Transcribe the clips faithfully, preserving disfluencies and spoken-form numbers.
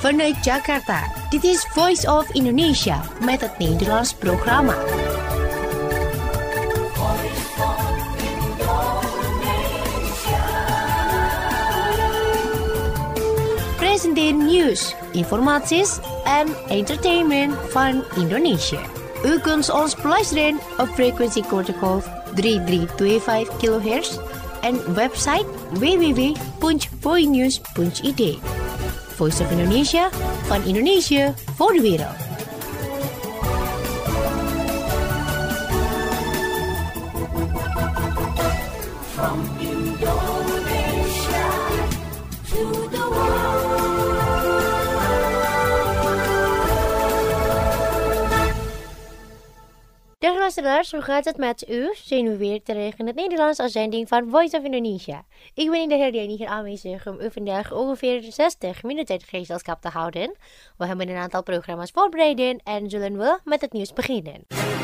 Vanuit Jakarta, dit is Voice of Indonesia met het Nederlands programma. Presenteren nieuws, informaties en entertainment van Indonesië. U kunt ons beluisteren op frequentie kortgolf drie drie twee vijf kilohertz en website w w w punt voinews punt i d. Voice of Indonesia, van Indonesië voor de wereld. From Indonesia to the world. Dag luisteraars, hoe gaat het met u? Zijn we weer terug in het Nederlands als zending van Voice of Indonesia. Ik ben in de herdenking hier aanwezig om u vandaag ongeveer zestig minuten gezelschap te houden. We hebben een aantal programma's voorbereid en zullen we met het nieuws beginnen.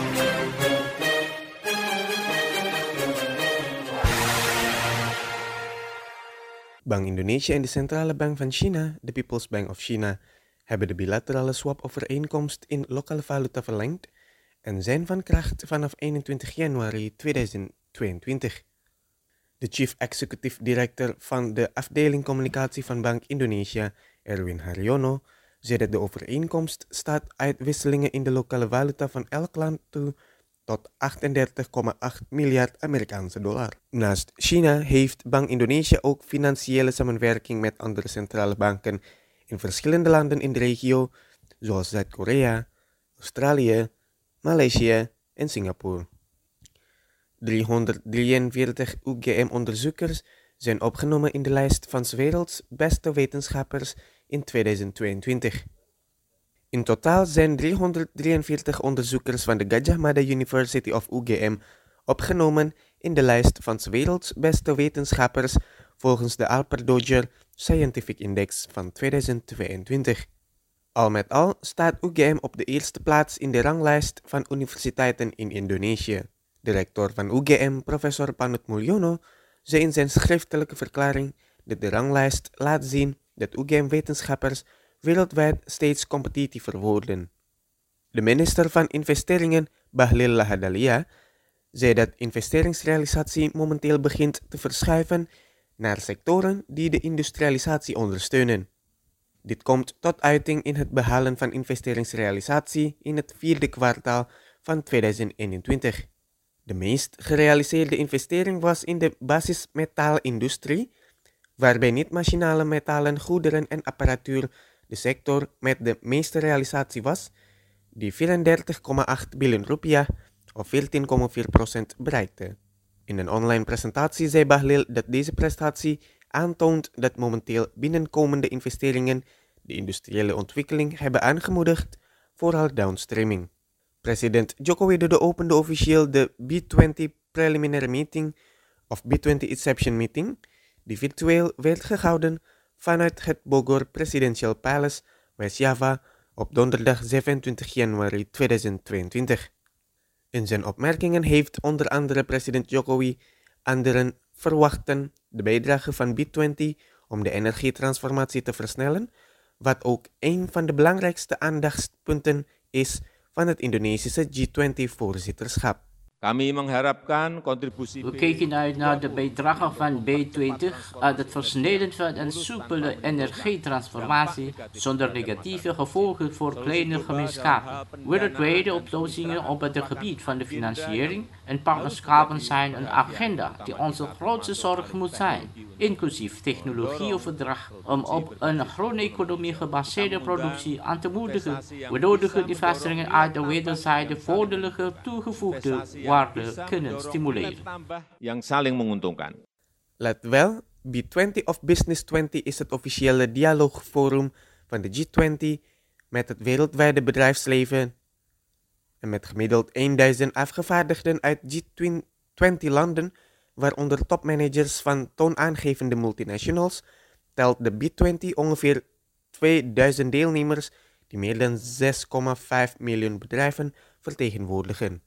Bank Indonesia en de Centrale Bank van China, de People's Bank of China, hebben de bilaterale swap-overeenkomst in lokale valuta verlengd en zijn van kracht vanaf eenentwintig januari tweeduizend tweeëntwintig. De Chief Executive Director van de afdeling communicatie van Bank Indonesia, Erwin Haryono, zei dat de overeenkomst staat uitwisselingen in de lokale valuta van elk land toe tot achtendertig komma acht miljard Amerikaanse dollar. Naast China heeft Bank Indonesia ook financiële samenwerking met andere centrale banken in verschillende landen in de regio, zoals Zuid-Korea, Australië, Maleisië en Singapore. driehonderddrieënveertig U G M-onderzoekers zijn opgenomen in de lijst van 's werelds beste wetenschappers in tweeduizend tweeëntwintig. In totaal zijn driehonderddrieënveertig onderzoekers van de Gajah Mada University of U G M opgenomen in de lijst van 's werelds beste wetenschappers volgens de Alper Dodger Scientific Index van tweeduizend tweeëntwintig. Al met al staat U G M op de eerste plaats in de ranglijst van universiteiten in Indonesië. De rector van U G M, professor Panut Mulyono, zei in zijn schriftelijke verklaring dat de ranglijst laat zien dat U G M-wetenschappers wereldwijd steeds competitiever worden. De minister van Investeringen, Bahlil Lahadalia, zei dat investeringsrealisatie momenteel begint te verschuiven naar sectoren die de industrialisatie ondersteunen. Dit komt tot uiting in het behalen van investeringsrealisatie in het vierde kwartaal van tweeduizend eenentwintig. De meest gerealiseerde investering was in de basismetaalindustrie, waarbij niet-machinale metalen, goederen en apparatuur de sector met de meeste realisatie was, die vierendertig komma acht biljoen rupiah of veertien komma vier procent bereikte. In een online presentatie zei Bahlil dat deze prestatie aantoont dat momenteel binnenkomende investeringen de industriële ontwikkeling hebben aangemoedigd, vooral downstreaming. President Joko Widodo opende officieel de B twintig Preliminary Meeting of B twintig Inception Meeting, die virtueel werd gehouden vanuit het Bogor Presidential Palace, West Java, op donderdag zevenentwintig januari tweeduizend tweeëntwintig. In zijn opmerkingen heeft onder andere president Jokowi anderen verwachten de bijdrage van B twintig om de energietransformatie te versnellen, wat ook een van de belangrijkste aandachtspunten is van het Indonesische G twintig-voorzitterschap. Kami mengharapkan contributie. We kijken uit naar de bijdrage van B twintig aan het versnellen van een soepele energietransformatie zonder negatieve gevolgen voor kleine gemeenschappen. Wereldwijde oplossingen op het gebied van de financiering en partnerschappen zijn een agenda die onze grootste zorg moet zijn, inclusief technologieoverdracht om op een groene economie gebaseerde productie aan te moedigen, waardoor de investeringen uit de wederzijds voordelige toegevoegde waarde kunnen stimuleren. Yang saling menguntungkan. Let wel, B twintig of Business twintig is het officiële dialoogforum van de G twintig met het wereldwijde bedrijfsleven en met gemiddeld duizend afgevaardigden uit G twintig landen, waaronder topmanagers van toonaangevende multinationals, telt de B twintig ongeveer tweeduizend deelnemers die meer dan zes komma vijf miljoen bedrijven vertegenwoordigen.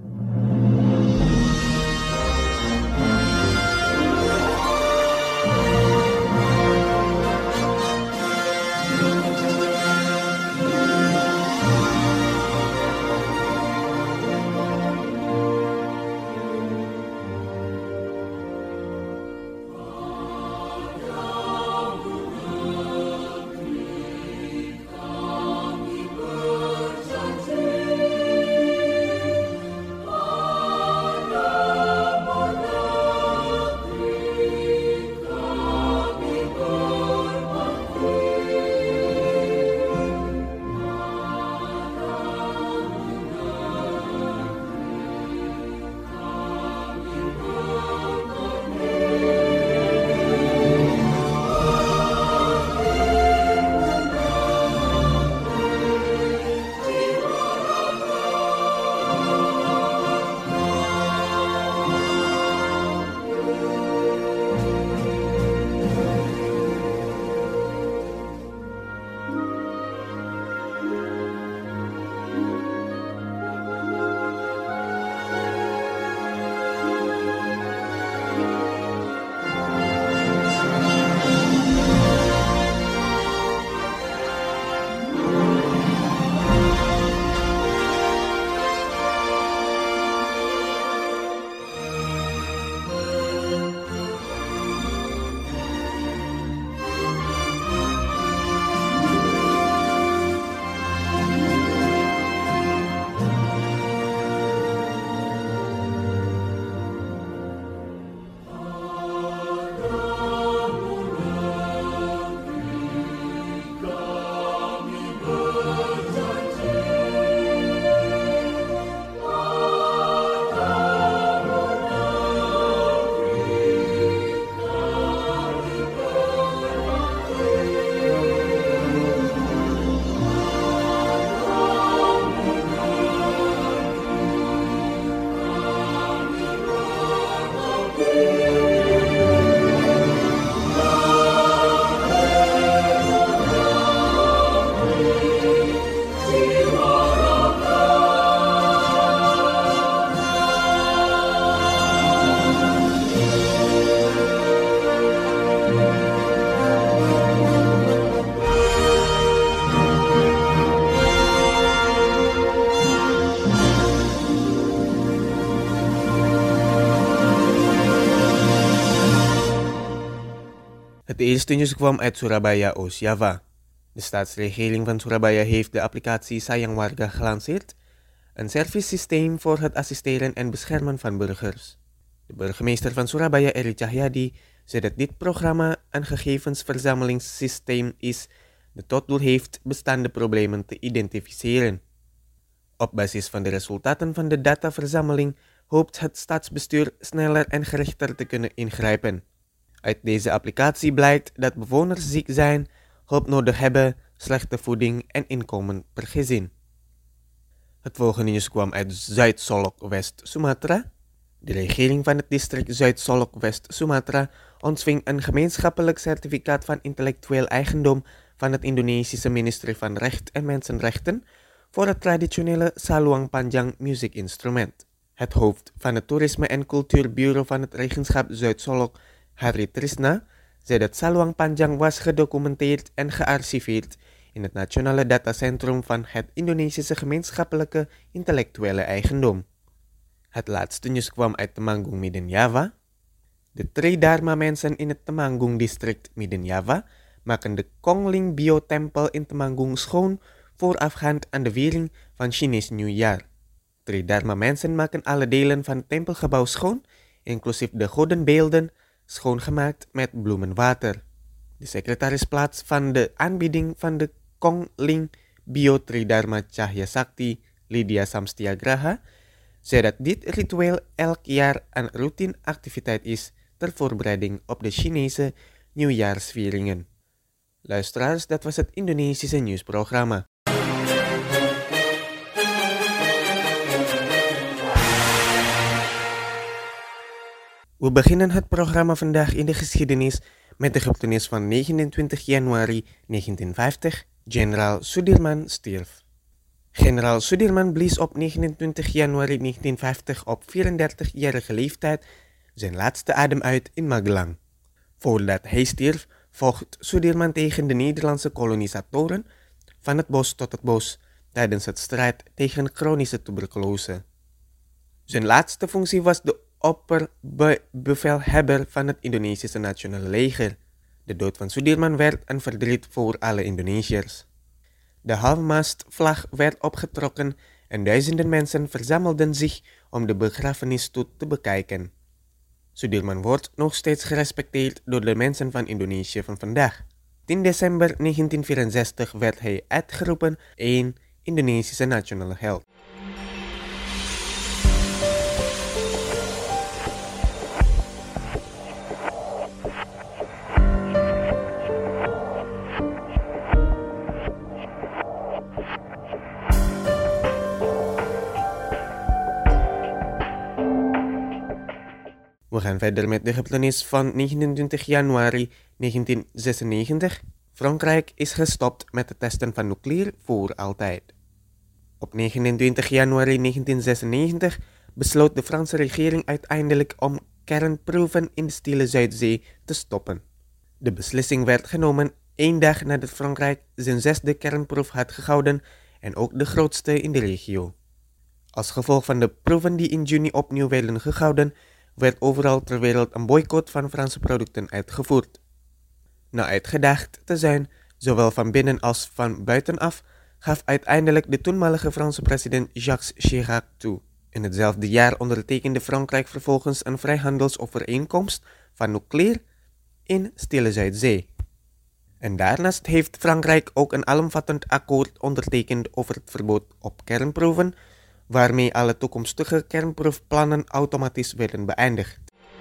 Het eerste nieuws kwam uit Surabaya, Oost-Java. De staatsregering van Surabaya heeft de applicatie Sayang Warga gelanceerd, een servicesysteem voor het assisteren en beschermen van burgers. De burgemeester van Surabaya, Eri Cahyadi, zei dat dit programma een gegevensverzamelingssysteem is dat tot doel heeft bestaande problemen te identificeren. Op basis van de resultaten van de dataverzameling hoopt het staatsbestuur sneller en gerichter te kunnen ingrijpen. Uit deze applicatie blijkt dat bewoners ziek zijn, hulp nodig hebben, slechte voeding en inkomen per gezin. Het volgende nieuws kwam uit Zuid-Solok, West-Sumatra. De regering van het district Zuid-Solok, West-Sumatra ontving een gemeenschappelijk certificaat van intellectueel eigendom van het Indonesische ministerie van Recht en Mensenrechten voor het traditionele Saluang Panjang muziekinstrument. Het hoofd van het Toerisme- en Cultuurbureau van het regentschap Zuid-Solok, Hari Trisna, zei dat Saluang Panjang was gedocumenteerd en gearchiveerd in het nationale datacentrum van het Indonesische gemeenschappelijke intellectuele eigendom. Het laatste nieuws kwam uit Temanggung, Midden-Java. De Tridharma mensen in het Temanggung-district Midden-Java maken de Kongling Bio-tempel in Temanggung schoon voorafgaand aan de viering van Chinees Nieuwjaar. Tridharma mensen maken alle delen van het tempelgebouw schoon, inclusief de godenbeelden, schoongemaakt met bloemenwater. De secretaris-plaats van de aanbieding van de Kongling Bio Tridharma Cahya Sakti, Lydia Samstiagraha, zei dat dit ritueel elk jaar een routineactiviteit is ter voorbereiding op de Chinese nieuwjaarsvieringen. Luisteraars, dat was het Indonesische nieuwsprogramma. We beginnen het programma vandaag in de geschiedenis met de gebeurtenis van negenentwintig januari negentienvijftig. Generaal Sudirman stierf. Generaal Sudirman blies op negenentwintig januari negentienvijftig op vierendertigjarige leeftijd zijn laatste adem uit in Magelang. Voordat hij stierf, vocht Sudirman tegen de Nederlandse kolonisatoren van het bos tot het bos tijdens het strijd tegen chronische tuberculose. Zijn laatste functie was de opperbevelhebber van het Indonesische Nationale Leger. De dood van Sudirman werd een verdriet voor alle Indonesiërs. De halfmastvlag werd opgetrokken en duizenden mensen verzamelden zich om de begrafenisstoet te bekijken. Sudirman wordt nog steeds gerespecteerd door de mensen van Indonesië van vandaag. tien december negentienvierenzestig werd hij uitgeroepen een Indonesische nationale held. We gaan verder met de gebeurtenis van negenentwintig januari negentienzesennegentig. Frankrijk is gestopt met het testen van nuclear voor altijd. Op negenentwintig januari negentienzesennegentig besloot de Franse regering uiteindelijk om kernproeven in de Stille Zuidzee te stoppen. De beslissing werd genomen één dag nadat Frankrijk zijn zesde kernproef had gehouden en ook de grootste in de regio. Als gevolg van de proeven die in juni opnieuw werden gehouden, werd overal ter wereld een boycott van Franse producten uitgevoerd. Na uitgedaagd te zijn, zowel van binnen als van buitenaf, gaf uiteindelijk de toenmalige Franse president Jacques Chirac toe. In hetzelfde jaar ondertekende Frankrijk vervolgens een vrijhandelsovereenkomst van nuclear in Stille Zuidzee. En daarnaast heeft Frankrijk ook een alomvattend akkoord ondertekend over het verbod op kernproeven, waarmee alle toekomstige kernproefplannen automatisch werden beëindigd.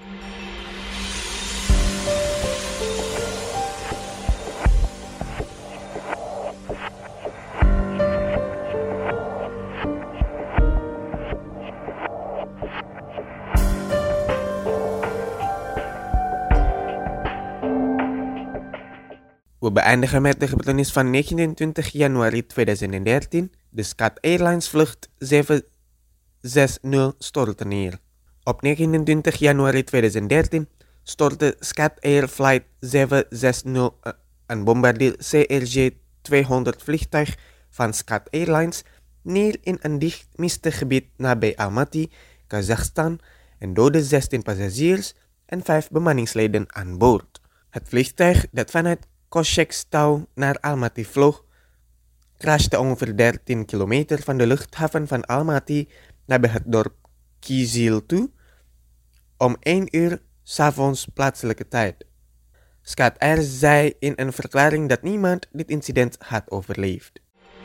We beëindigen met de gebeurtenis van negenentwintig januari tweeduizend dertien. De Scat Airlines vlucht zeven zes nul stortte neer. Op negenentwintig januari tweeduizend dertien stortte Scat Air Flight zeven zes nul, een Bombardier C R J tweehonderd vliegtuig van Scat Airlines, neer in een dicht mistig gebied nabij Almaty, Kazachstan, en doodde zestien passagiers en vijf bemanningsleden aan boord. Het vliegtuig dat vanuit Kościerzyna naar Almaty vloog, crashte ongeveer dertien kilometer van de luchthaven van Almaty nabij het dorp Kizil toe om één uur 's avonds plaatselijke tijd. Scott Air zei in een verklaring dat niemand dit incident had overleefd.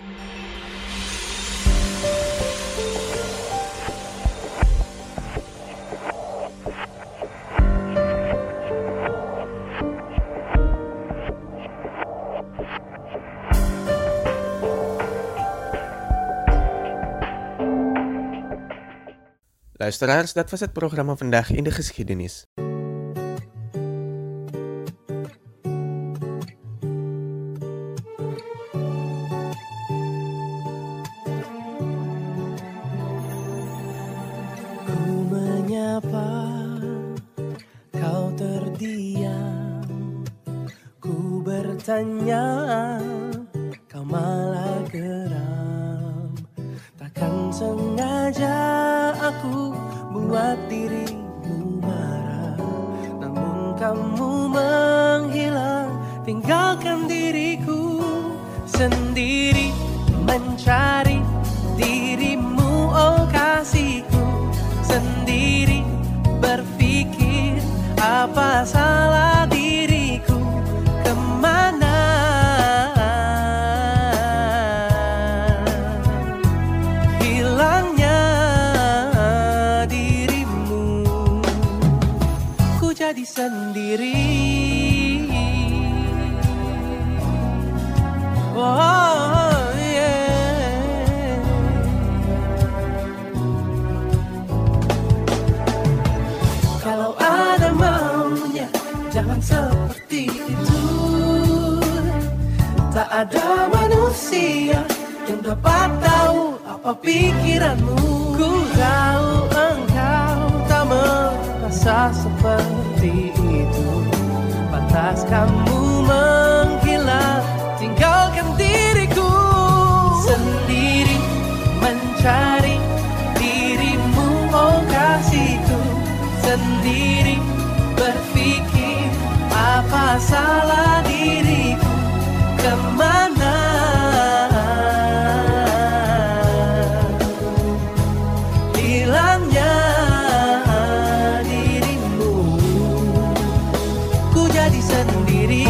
Luisteraars, dat was het programma Vandaag in de Geschiedenis. Ku menyapa, kau terdiam. Ku bertanya, kau malah geram. Takkan sengaja aku buat dirimu marah, namun kamu menghilang, tinggalkan diriku sendiri mencari dirimu, oh kasihku. Sendiri berpikir apa salah diriku, kemana jadi sendiri. Oh yeah. Kalau ada maunya, jangan seperti itu. Tak ada manusia yang dapat tahu apa pikiranmu. Ku tahu engkau tak merasa seperti itu. Pantas kamu menghilang, tinggalkan diriku sendiri mencari dirimu, oh kasihku. Sendiri berpikir apa salah diriku, kemana hilangnya dirimu. Ku jadi sendiri.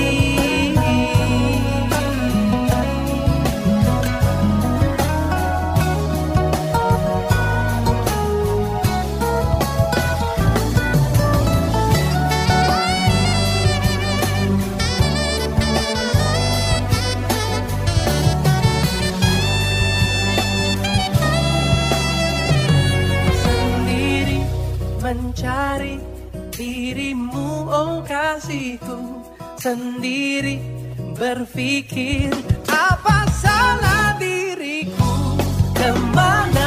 Mencari dirimu, oh kasihku. Sendiri berpikir apa salah diriku, kemana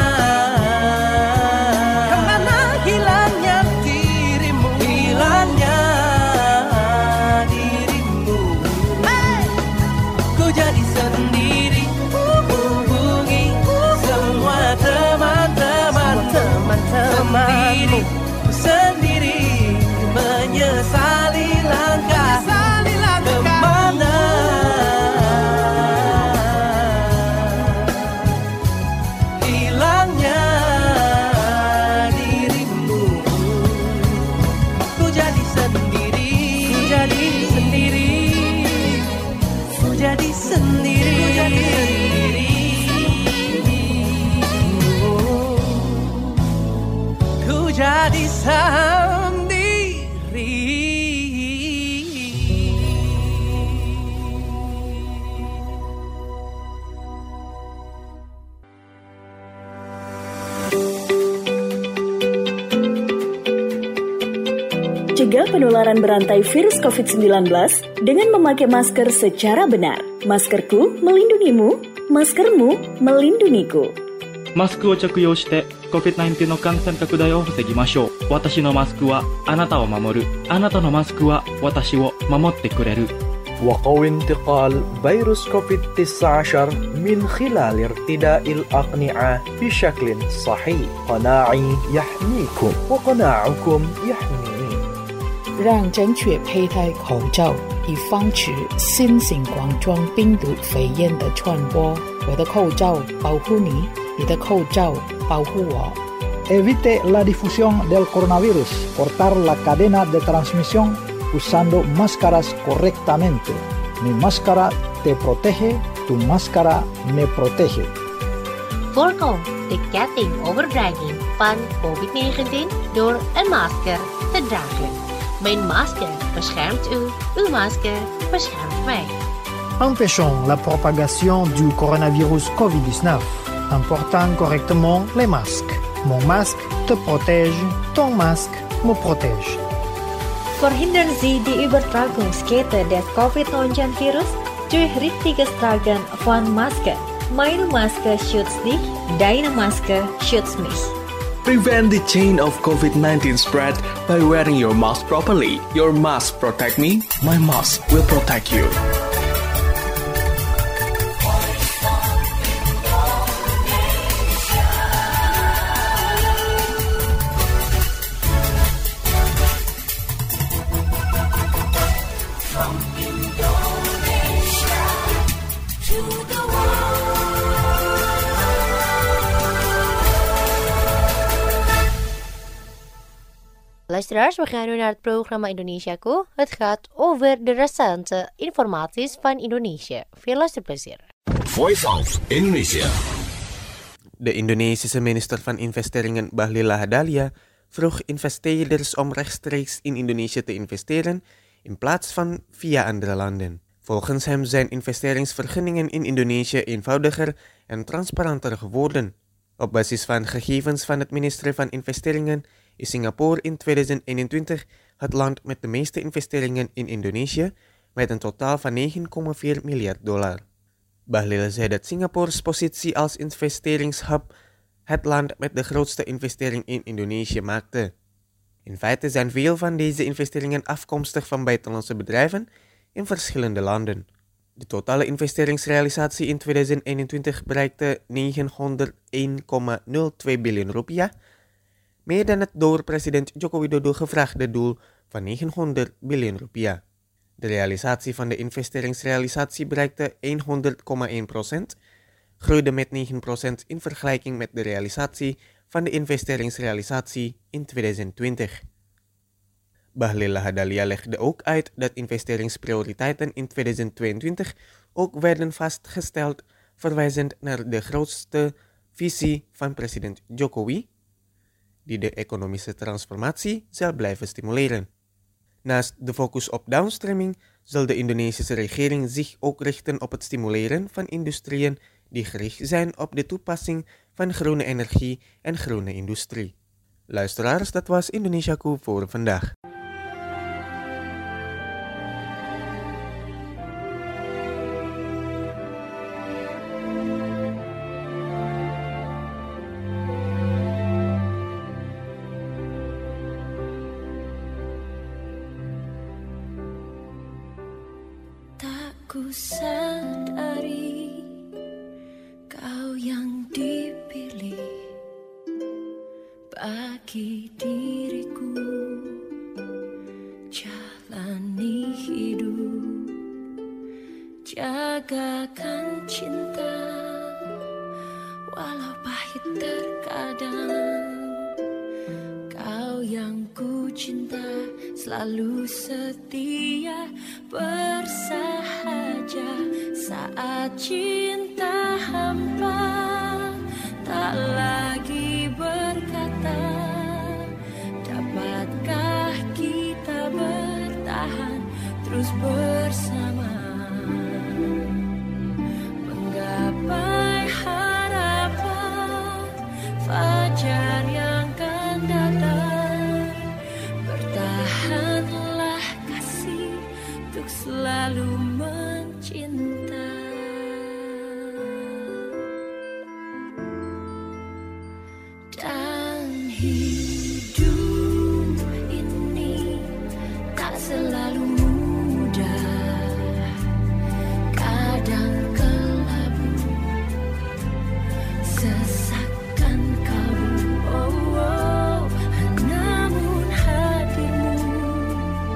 kemana hilangnya dirimu, hilangnya dirimu. Hey! Ku jadi sendiri, hubungi semua teman-teman, teman-teman sendiri, sendiri menyesali langkah, menyesali langkah kemana hilangnya dirimu. Ku jadi sendiri, ku jadi sendiri, ku jadi sendiri, ku jadi sendiri. Jadi sendiri. Cegah penularan berantai virus covid sembilan belas dengan memakai masker secara benar. Maskerku melindungimu, maskermu melindungiku. マスクを着用して コビッドナインティーン の感染拡大を防ぎましょう。私のマスクはあなたを守る。あなたのマスクは私を守ってくれる。 وقوي انتقال فيروس كوفيد تسعة عشر من خلال ارتداء الأقنعة بشكل صحيح. قناعي يحميكم وقناعكم يحميني. 让正确佩戴口罩，以防止新型冠状病毒肺炎的传播。我的口罩保护你，你的口罩保护我。 Evite la difusión del coronavirus. Cortar la cadena de transmisión usando máscaras correctamente. Mi máscara te protege, tu máscara me protege. Voorkom de ketting overdraging van covid negentien door een masker te dragen. Mijn masker beschermt u, uw masker beschermt mij. Empêchons la propagation du coronavirus covid dix-neuf en portant correctement les masques. Mon masque te protège, ton masque me protège. Verhindern Sie die Übertragungskette des covid neunzehn Virus durch richtiges Tragen von Maske. Meine Maske schützt dich, deine Maske schützt mich. Prevent the chain of covid nineteen spread by wearing your mask properly. Your mask protect me, my mask will protect you. Luisteraars, we gaan nu naar het programma Indonesiaku. Het gaat over de recente informaties van Indonesië. Veel luisterplezier. Voice of Indonesia. De Indonesische minister van Investeringen Bahlil Lahadalia vroeg investeerders om rechtstreeks in Indonesië te investeren in plaats van via andere landen. Volgens hem zijn investeringsvergunningen in Indonesië eenvoudiger en transparanter geworden. Op basis van gegevens van het ministerie van Investeringen is Singapore in tweeduizend eenentwintig het land met de meeste investeringen in Indonesië, met een totaal van negen komma vier miljard dollar. Bahlil zei dat Singapore's positie als investeringshub het land met de grootste investering in Indonesië maakte. In feite zijn veel van deze investeringen afkomstig van buitenlandse bedrijven in verschillende landen. De totale investeringsrealisatie in tweeduizend eenentwintig bereikte negenhonderdéén komma nul twee biljoen rupiah, meer dan het door president Joko Widodo gevraagde doel van negenhonderd biljoen rupiah. De realisatie van de investeringsrealisatie bereikte honderd komma één procent, groeide met negen procent in vergelijking met de realisatie van de investeringsrealisatie in tweeduizend twintig. Bahlil Lahadalia legde ook uit dat investeringsprioriteiten in tweeduizend tweeëntwintig ook werden vastgesteld, verwijzend naar de grootste visie van president Jokowi, die de economische transformatie zal blijven stimuleren. Naast de focus op downstreaming zal de Indonesische regering zich ook richten op het stimuleren van industrieën die gericht zijn op de toepassing van groene energie en groene industrie. Luisteraars, dat was Indonesiaku voor vandaag. Ku sadari kau yang dipilih bagi diriku, jalani hidup, jagakan cinta walau pahit terkadang. Kau yang ku cinta selalu setia bersahaja saat cinta hampa, tak lagi berkata dapatkah kita bertahan terus bersama, menggapai harapan fajar yang akan datang. Bertahanlah kasih untuk selalu mencinta. Dan hidup ini tak selalu mudah, kadang kelabu, sesakan kalbu. Oh, oh. Namun hadirmu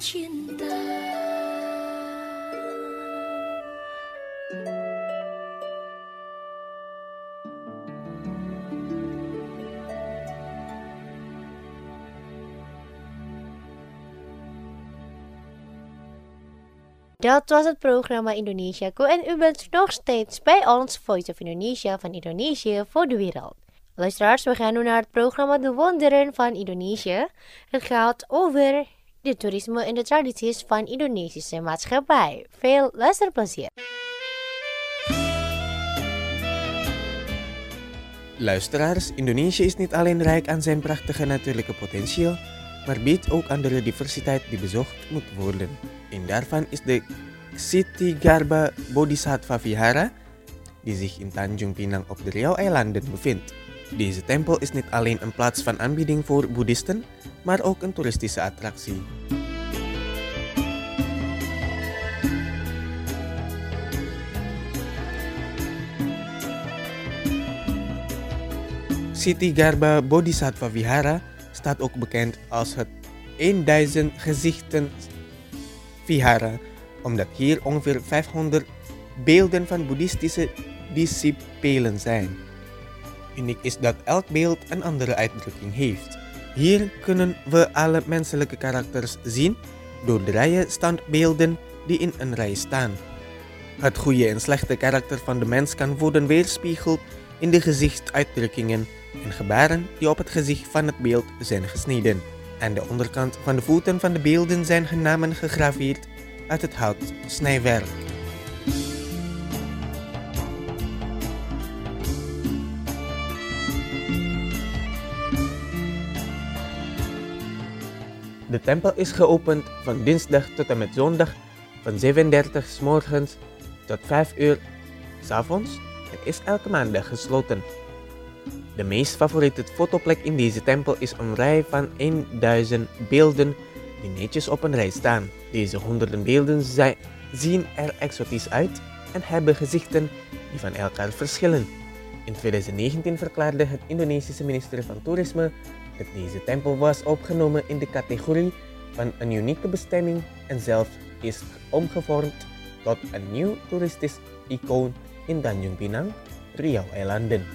cinta. Dat was het programma Indonesiaku en u bent nog steeds bij ons Voice of Indonesia van Indonesië voor de wereld. Luisteraars, we gaan nu naar het programma De Wonderen van Indonesië. Het gaat over de toerisme en de tradities van Indonesische maatschappij. Veel luisterplezier. Luisteraars, Indonesië is niet alleen rijk aan zijn prachtige natuurlijke potentieel, maar biedt ook andere diversiteit die bezocht moet worden. Een daarvan is de Siti Garba Bodhisattva Vihara, die zich in Tanjung Pinang op de Riau-eilanden bevindt. Deze tempel is niet alleen een plaats van aanbidding voor boeddhisten, maar ook een toeristische attractie. Siti Garba Bodhisattva Vihara staat ook bekend als het duizend gezichten Vihara, omdat hier ongeveer vijfhonderd beelden van boeddhistische discipelen zijn. Uniek is dat elk beeld een andere uitdrukking heeft. Hier kunnen we alle menselijke karakters zien door de rijen standbeelden die in een rij staan. Het goede en slechte karakter van de mens kan worden weerspiegeld in de gezichtsuitdrukkingen en gebaren die op het gezicht van het beeld zijn gesneden. Aan de onderkant van de voeten van de beelden zijn hun namen gegraveerd uit het houtsnijwerk. De tempel is geopend van dinsdag tot en met zondag van zeven uur dertig 's morgens tot vijf uur 's avonds en is elke maandag gesloten. De meest favoriete fotoplek in deze tempel is een rij van duizend beelden die netjes op een rij staan. Deze honderden beelden zijn, zien er exotisch uit en hebben gezichten die van elkaar verschillen. In twintig negentien verklaarde het Indonesische ministerie van Toerisme dat deze tempel was opgenomen in de categorie van een unieke bestemming en zelfs is omgevormd tot een nieuw toeristisch icoon in Tanjung Pinang, Riau-eilanden.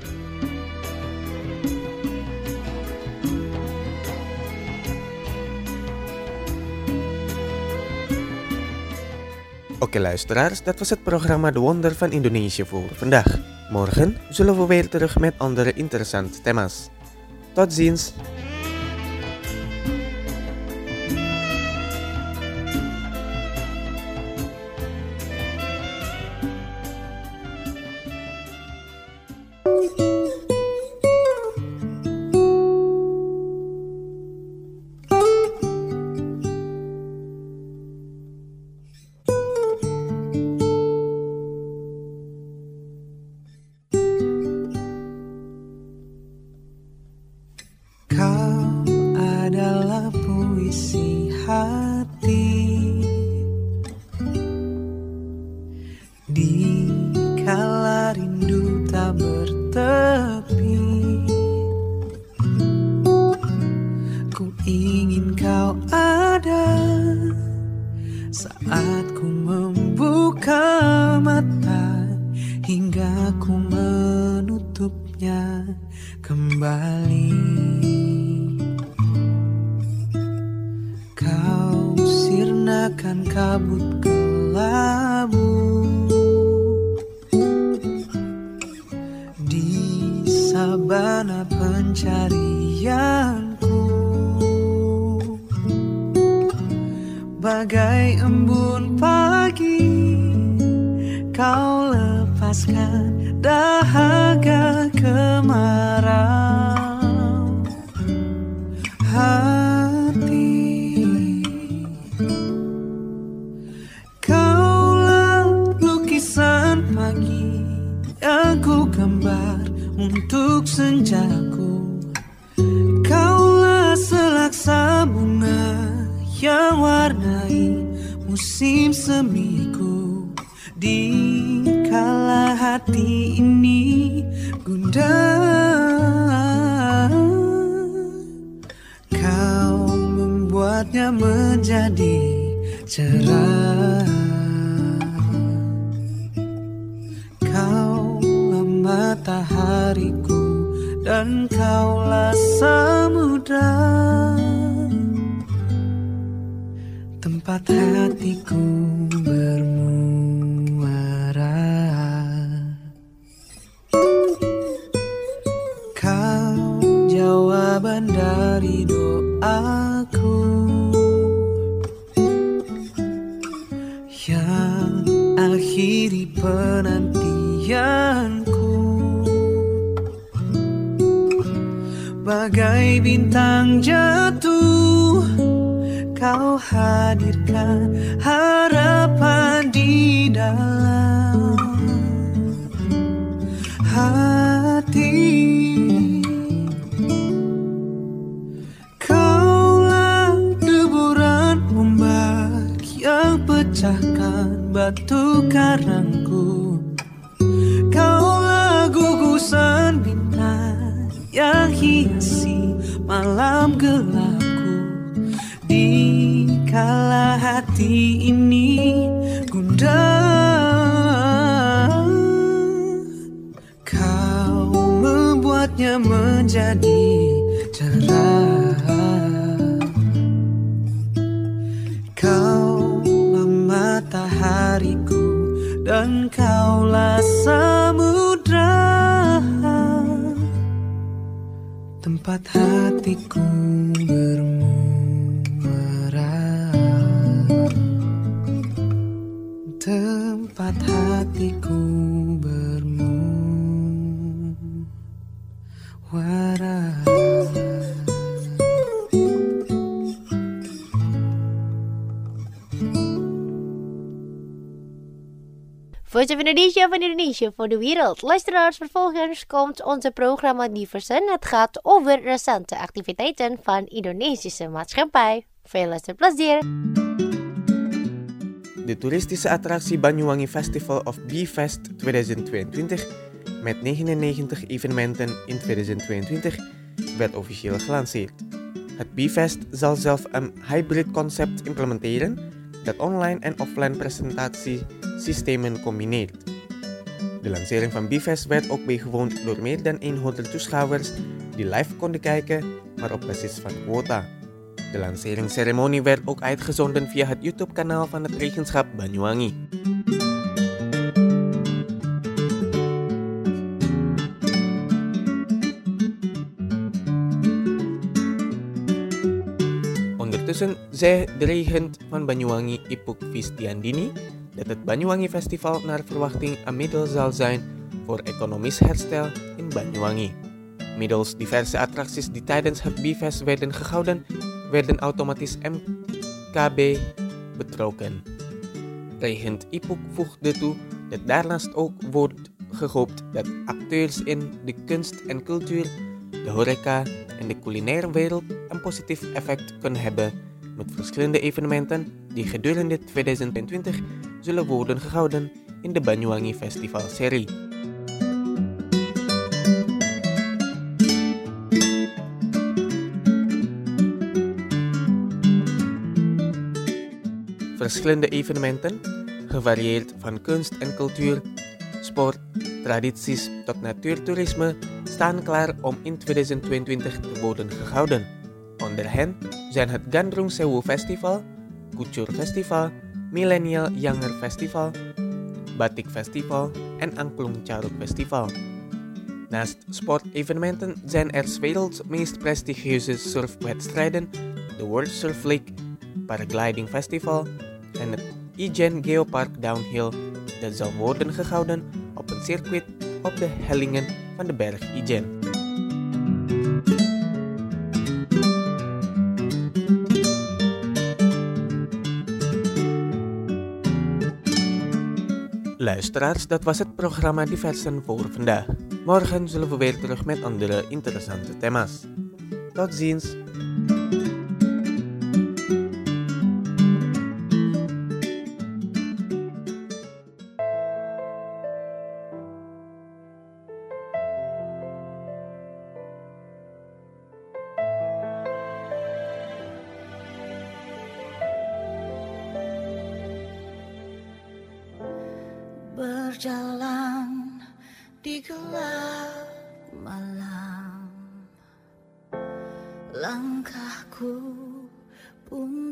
Oké luisteraars, dat was het programma De Wonder van Indonesië voor vandaag. Morgen zullen we weer terug met andere interessante thema's. Tot ziens! Bagai embun pagi, kau lepaskan dahaga kemarau hati. Kaulah lukisan pagi yang ku gambar untuk senjaku. Kaulah selaksa bunga yang warnai musim semiku. Di kala hati ini gundah, kau membuatnya membuatnya menjadi cerah. Kaulah matahariku dan kaulah samudra, tempat hatiku bermuara. Kau jawaban dari doaku yang akhiri penantianku. Bagai bintang jatuh, kau hadirkan harapan di dalam hati. Kaulah deburan ombak yang pecahkan batu karangku. Kaulah gugusan bintang yang hiasi malam gelapku. Di kala hati ini gundah, kau membuatnya menjadi cerah. Kaulah matahariku dan kaulah samudra, tempat hatiku bermuara, tempat hatiku bermuara. Voice of Indonesia van Indonesia voor de wereld. Luisteraars, vervolgens komt onze programma Diversen. Het gaat over recente activiteiten van Indonesische maatschappij. Veel luisterplezier. De toeristische attractie Banyuwangi Festival of B-Fest tweeduizend tweeëntwintig met negenennegentig evenementen in tweeduizend tweeëntwintig werd officieel gelanceerd. Het B-Fest zal zelf een hybrid concept implementeren dat online en offline presentatiesystemen combineert. De lancering van B-Fest werd ook bijgewoond door meer dan honderd toeschouwers die live konden kijken, maar op basis van quota. De lanceringsceremonie werd ook uitgezonden via het YouTube-kanaal van het regentschap Banyuwangi. Ondertussen zei de regent van Banyuwangi, Ipuk Vistiandini, dat het Banyuwangi Festival naar verwachting een middel zal zijn voor economisch herstel in Banyuwangi. Middels diverse attracties die tijdens het B-Fest werden gehouden, werden automatisch M K B betrokken. Regent Ipuk voegde toe dat daarnaast ook wordt gehoopt dat acteurs in de kunst en cultuur, de horeca en de culinaire wereld een positief effect kunnen hebben met verschillende evenementen die gedurende tweeduizend tweeëntwintig zullen worden gehouden in de Banyuwangi Festival-serie. Verschillende evenementen, gevarieerd van kunst en cultuur, sport, tradities tot natuurtoerisme, staan klaar om in tweeduizend tweeëntwintig te worden gehouden. Onder hen zijn het Gandrung Sewu Festival, Kuchur Festival, Millennial Younger Festival, Batik Festival en Angklung Caruk Festival. Naast sportevenementen zijn er 's werelds meest prestigieuze surfwedstrijden, de World Surf League, Paragliding Festival en het Ijen Geopark Downhill dat zal worden gehouden op een circuit op de hellingen van de berg Ijen. Luisteraars, dat was het programma Diversen voor vandaag. Morgen zullen we weer terug met andere interessante thema's. Tot ziens! berjalan di gelap malam, langkahku pun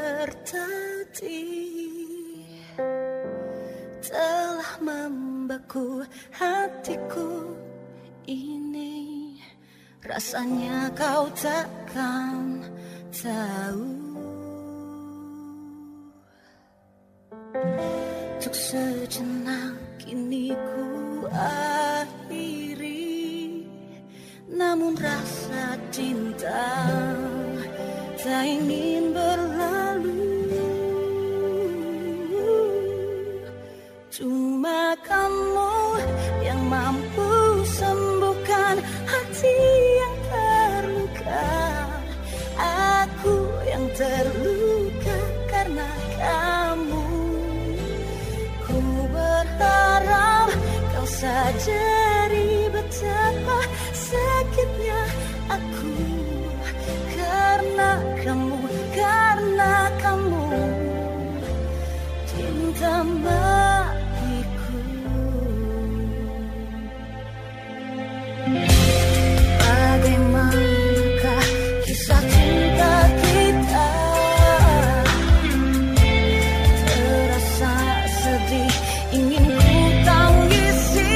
tertatih, telah membeku hatiku ini, rasanya kau takkan tahu. Untuk sejenak kini ku akhiri, namun rasa cinta tak ingin berlalu. Cuma kamu yang mampu sembuhkan hati yang terluka, aku yang terluka karena kamu. Ku berharap kau sadari betapa sakitnya aku karena kamu, karena kamu cinta matiku. Bagaimanakah kisah cinta kita? Terasa sedih, ingin ku tangisi,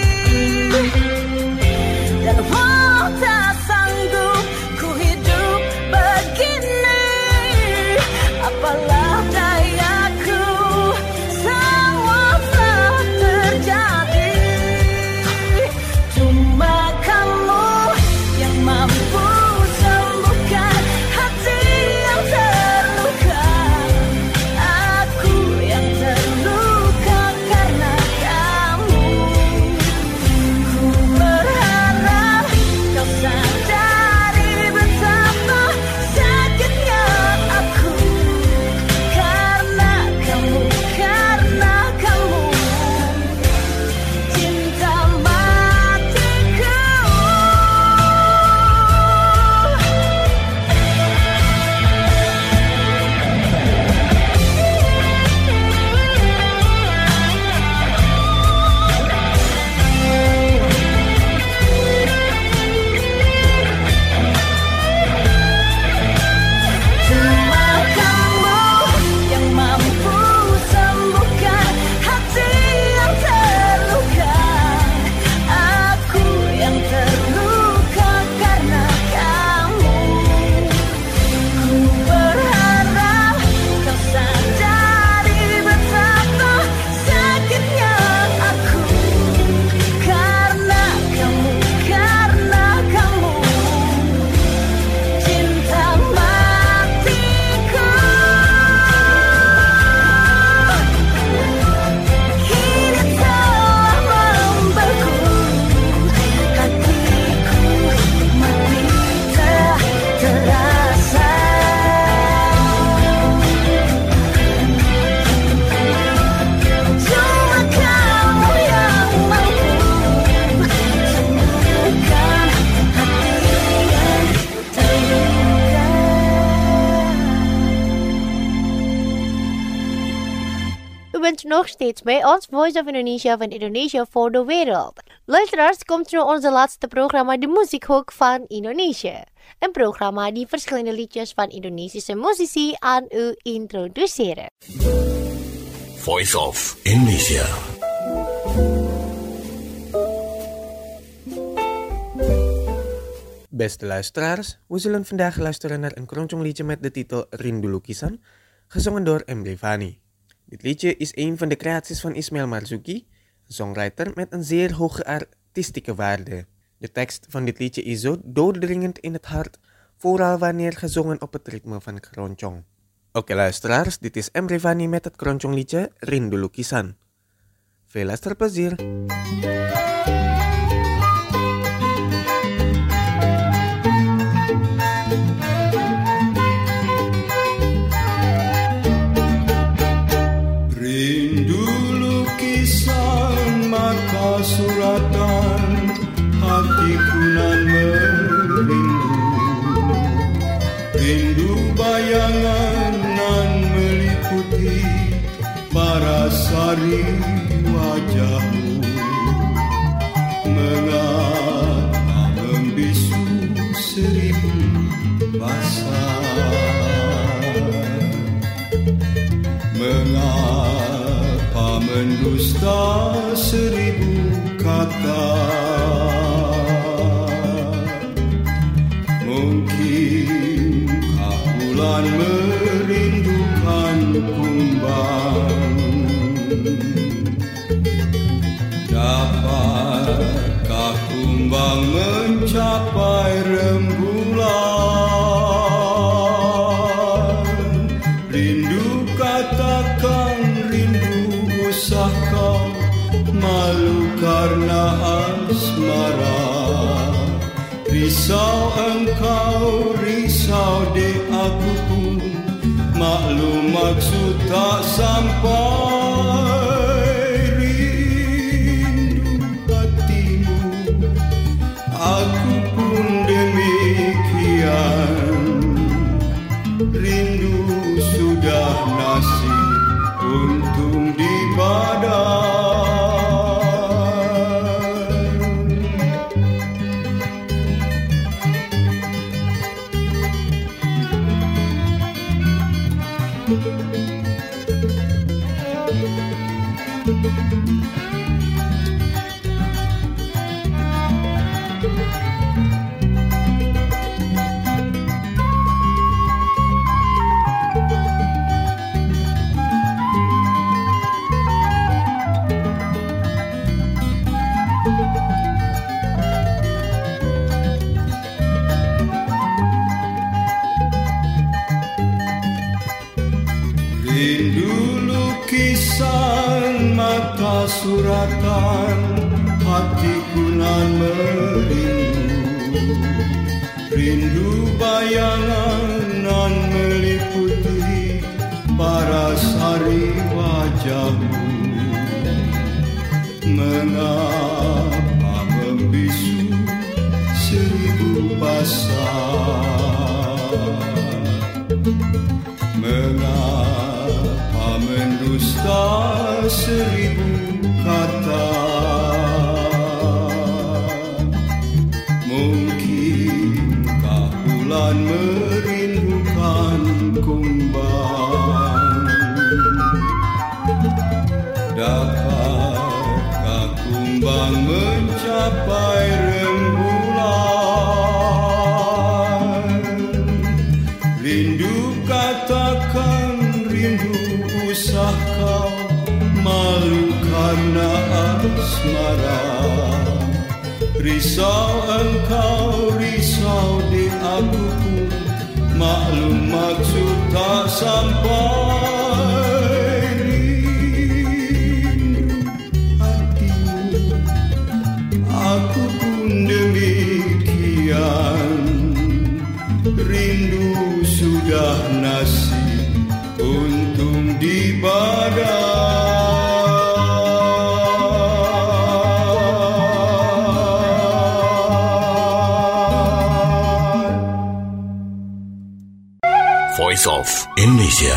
dan walau tak sanggup ku hidup begini, apalah dayaku, semua telah terjadi. Cuma kamu yang mampu sembuhkan hati yang terluka, aku yang terluka karena kamu. Ku berharap kau sadari betapa sakitnya aku karena kamu, karena kamu cinta matiku. Cuma kamu yang mampu sembuhkan hati yang terluka, aku yang terluka karena kamu. Ku berharap kau sadari betapa sakitnya aku karena kamu, karena kamu cinta matiku. Kini telah membeku hatiku, mati tak terasa. Cuma kamu yang mampu sembuhkan hati yang terluka. U bent nog steeds bij ons Voice of Indonesia van Indonesia voor de wereld. Luisteraars, komt nu onze laatste programma De Muziekhoek van Indonesië. Een programma die verschillende liedjes van Indonesische muzici aan u introduceren. Voice of Indonesia. Beste luisteraars, we zullen vandaag luisteren naar een Keroncong liedje met de titel Rindu Lukisan, gezongen door Emre Vani. Dit liedje is een van de creaties van Ismail Marzuki, een songwriter met een zeer hoge artistieke waarde. De tekst van dit liedje is zo doordringend in het hart, vooral wanneer gezongen op het ritme van Keroncong. Oké luisteraars, dit is Emre Vani met het Keroncong liedje Rindu Lukisan. Veel luisterplezier! Rindu lukisan mata suratan, hatiku nan merindu. Rindu bayangan nan meliputi parasari wajah. mencapai rembulan. Rindu katakan rindu usah kau, malu karena asmara. Risau engkau, risau dek aku pun, maklum maksud tak sampai. Rindu hatimu, aku pun demikian. Rindu sudah nasib, untung di badan. Rindu lukisan mata suratan, hatiku nan merindu. Rindu bayangan nan meliputi paras hari wajahmu. Mengapa membisu seribu pasang? Mengapa mendusta seribu kata? Mungkinkah bulan merindukan kumbang? Dapatkah kumbang mencapai rembulan? Rindu katakan rindu usah kau, malu karena asmara. Risau engkau, risau di aku pun, maklum maksud tak sampai. Rindu hatimu, aku pun demikian. Rindu sudah nasib, untung di badan. Voice of Indonesia.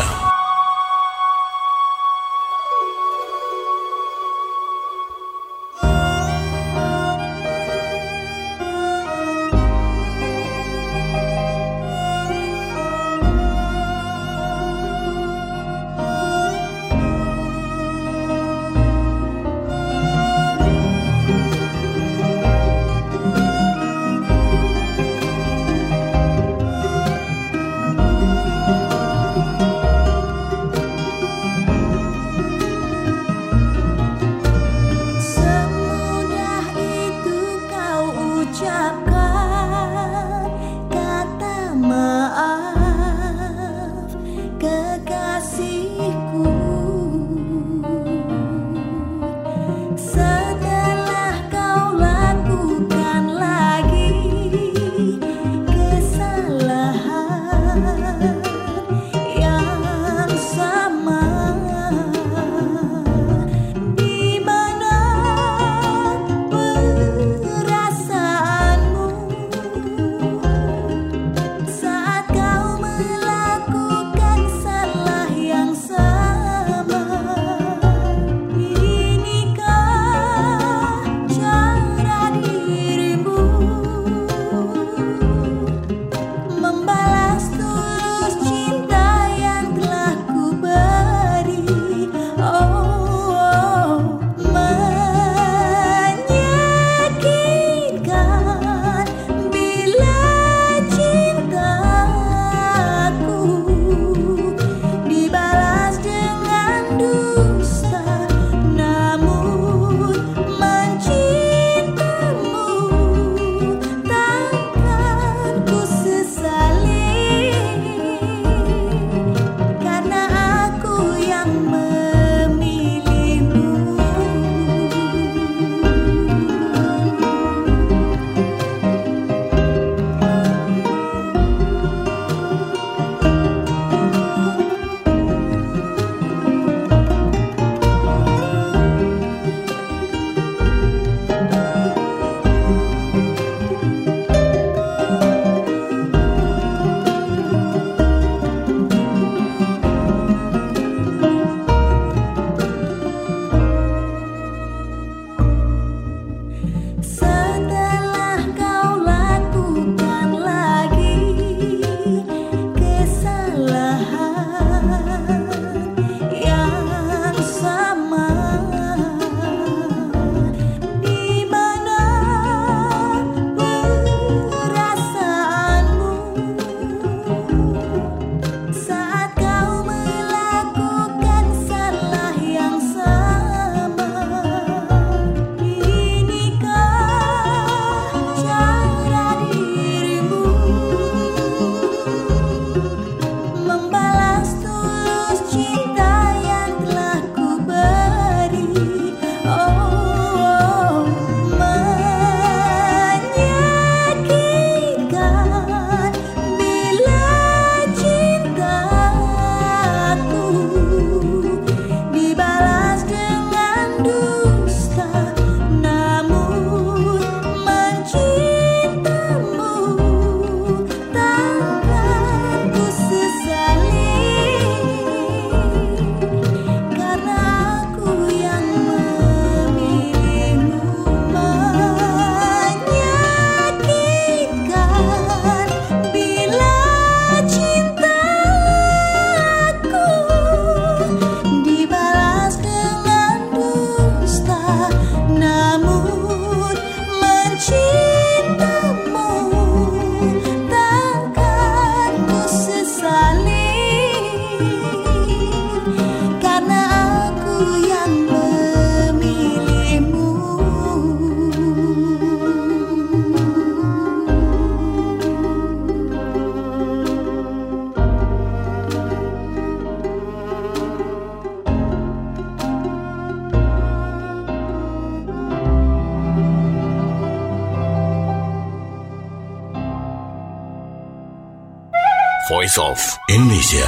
Voice of Indonesia.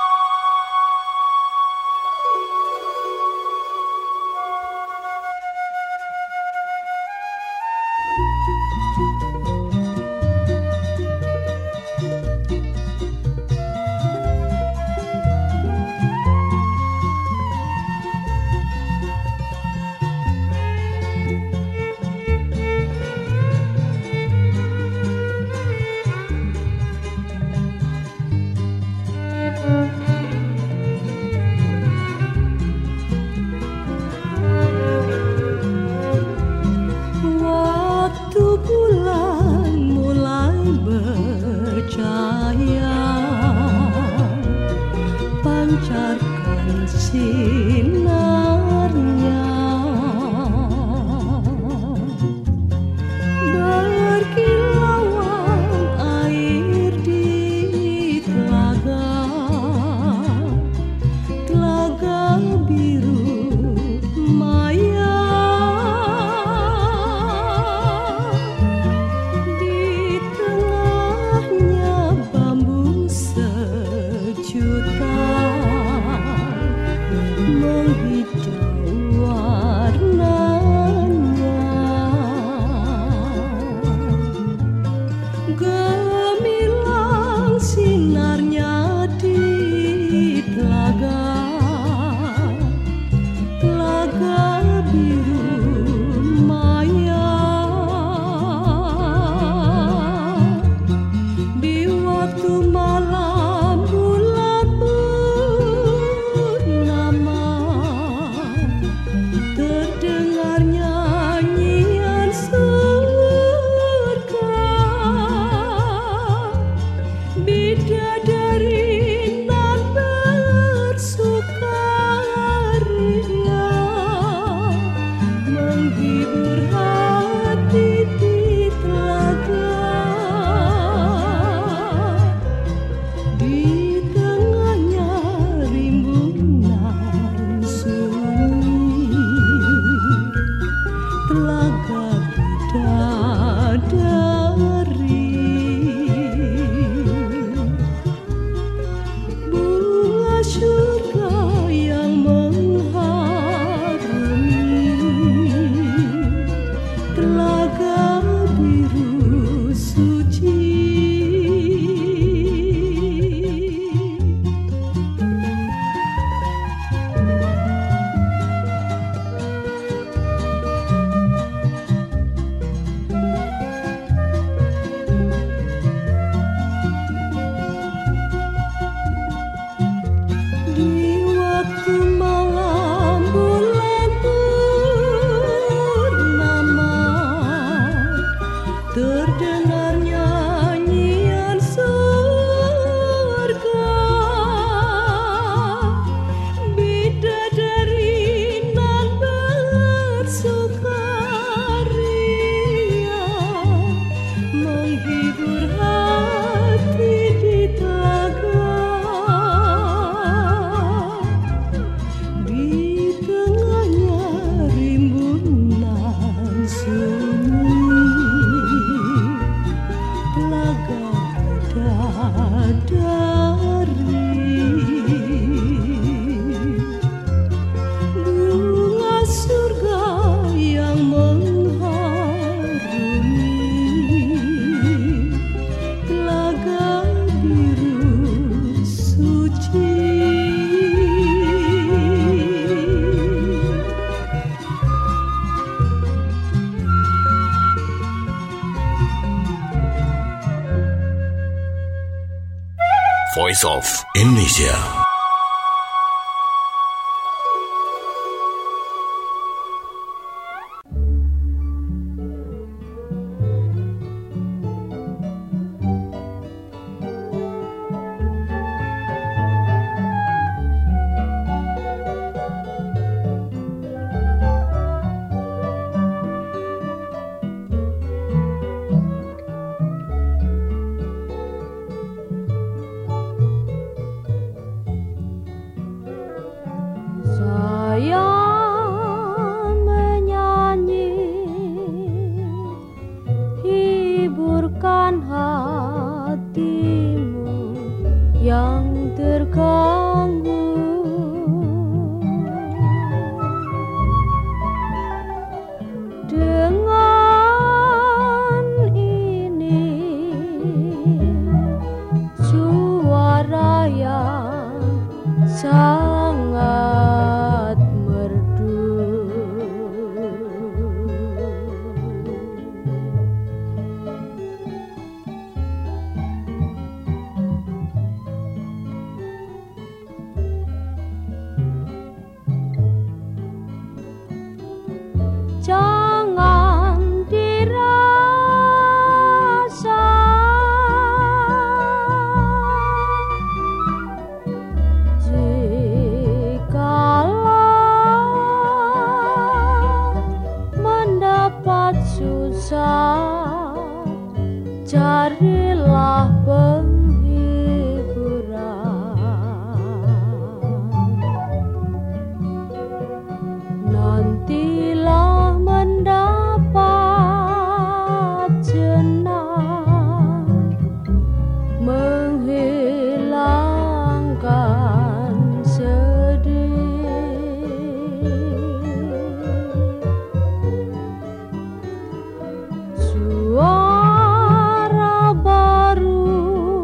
Voice of Indonesia. hiburkan hatimu terganggu. Dengan ini suara yang sangat merdu. Jangan dirasa jikalau mendapat susah, carilah penghiburan. Nantilah mendapat jenang, menghilangkan sedih. Suara baru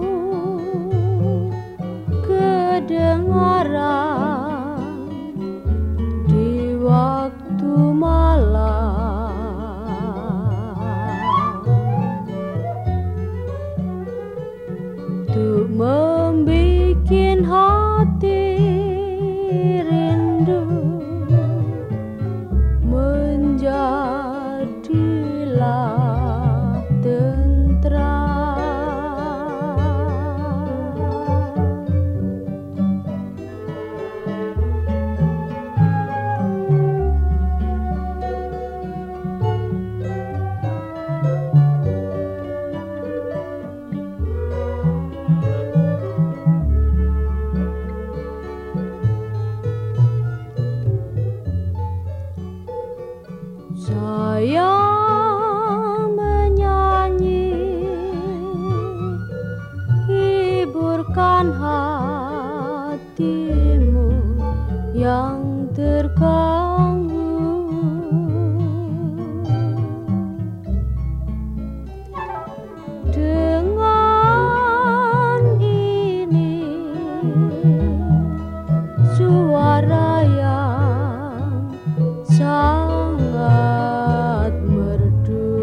kedengaran di waktu malam, untuk membikin hati rindu menjadilah saya menyanyi, hiburkan hatimu yang terganggu. Dengan ini suara yang sangat merdu.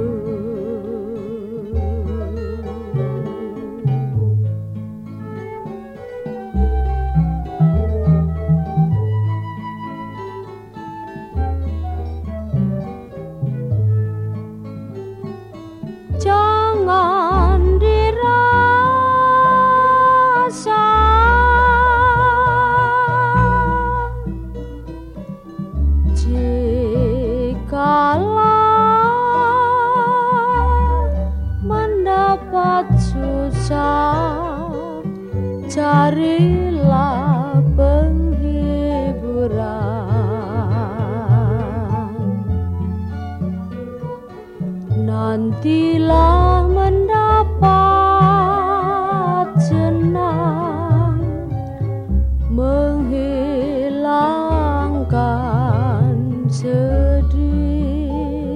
Jangan dirasa jikalau mendapat susah, carilah penghiburan. Nantilah mendapat jenang, menghilangkan sedih.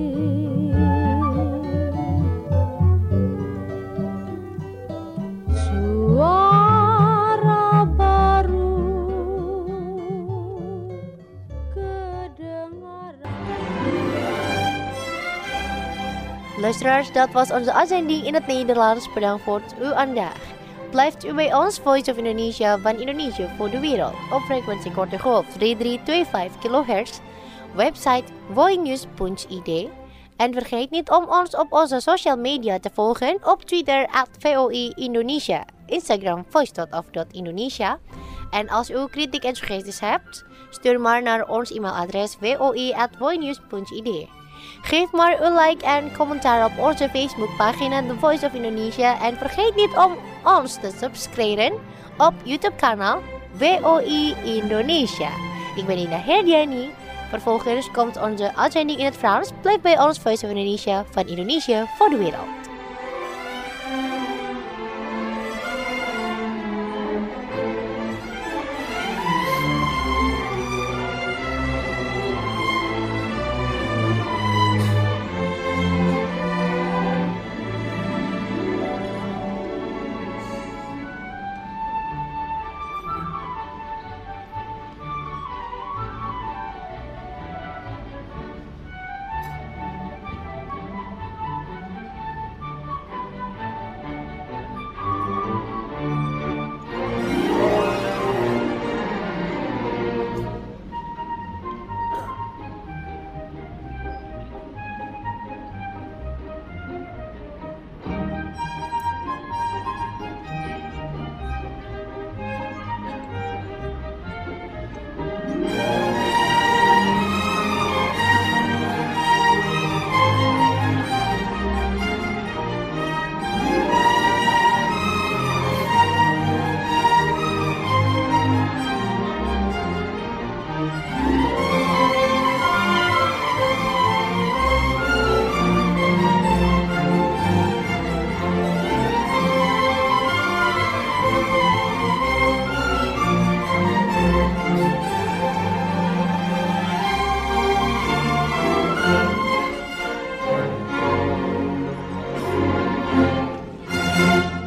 Suara baru kedengaran. Luisteraars, dat was onze uitzending in het Nederlands. Bedankt voor uw aandacht. Blijft u bij ons Voice of Indonesia van Indonesië voor de wereld op frequentie korte golf drie drie twee vijf kilohertz, website voinews punt i d. En vergeet niet om ons op onze social media te volgen op Twitter at V O I Indonesia, Instagram voice.of.indonesia. En als u kritiek en suggesties hebt, stuur maar naar ons e-mailadres v o i at voinews punt i d. Geef maar een like en commentaar op onze Facebookpagina The Voice of Indonesia. En vergeet niet om ons te subscriben op YouTube-kanaal V O I Indonesia. Ik ben Ina Herdiani. Vervolgens komt onze uitzending in het Frans. Blijf bij ons Voice of Indonesia van Indonesië voor de wereld.